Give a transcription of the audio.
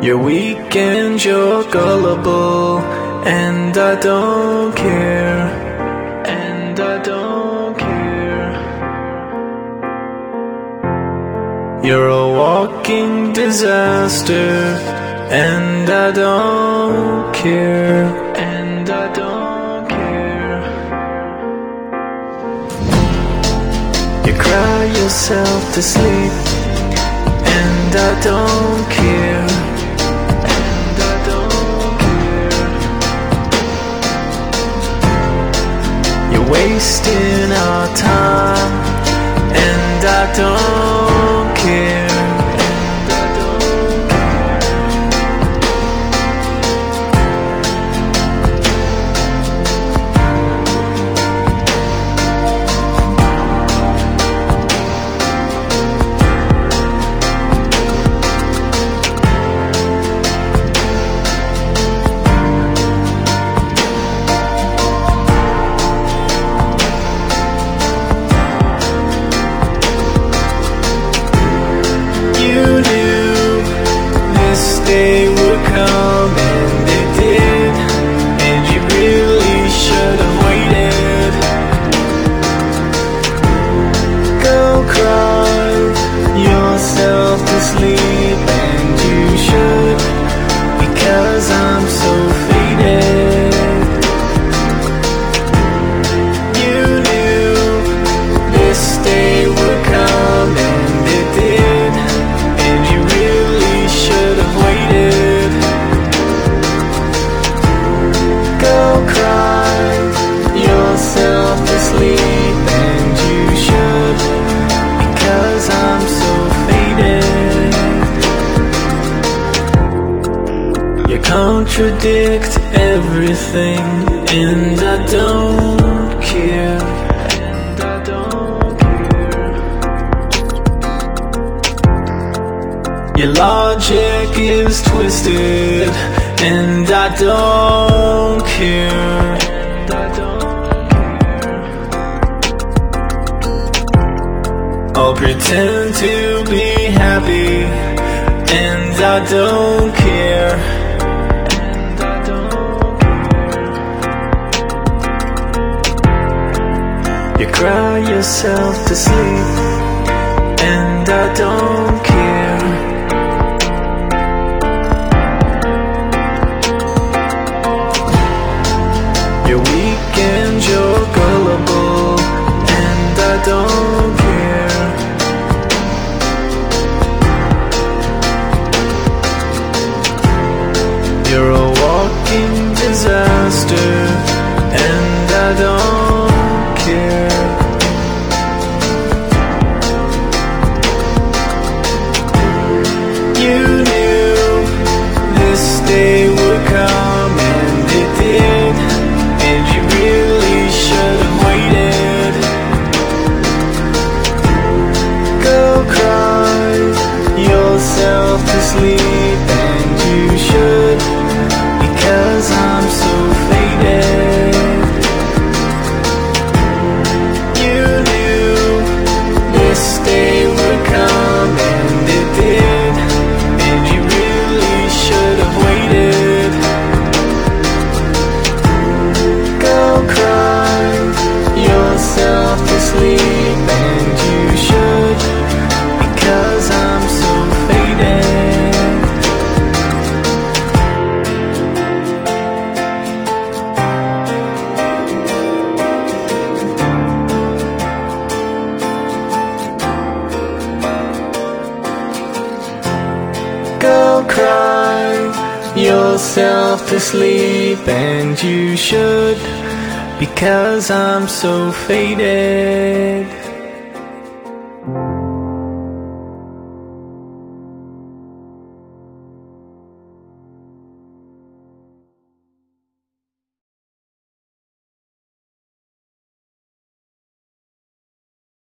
You're weak and you're gullible, and I don't care, and I don't care. You're a walking disaster, and I don't care, and I don't care. You cry yourself to sleep, and I don't care, and I don't care. You're wasting our time, and I don't care, and I don't care. Day would come, and it did, and you really should have waited. Go cry yourself to sleep, and you should, because I'm so faded. You knew this day would come, and it did, and you really should have waited. Go cry yourself to sleep, and you should, because I'm so faded. You contradict everything, and I don't care, and I don't care. Your logic is twisted, and I don't care, and I don't care. I'll pretend to be happy, and I don't care, and I don't care. You cry yourself to sleep, and I don't care. You're weak and you're gullible, and I don't care. You're a walking disaster, and I don't care. You knew this day would come, and it did, and you really should have waited. Go cry yourself to sleep, and you should, because I'm so faded. You knew this day would come, and it did, and you really should have waited. Go cry yourself to sleep, and you should, because I'm so faded. Go cry yourself to sleep, and you should, because I'm so faded.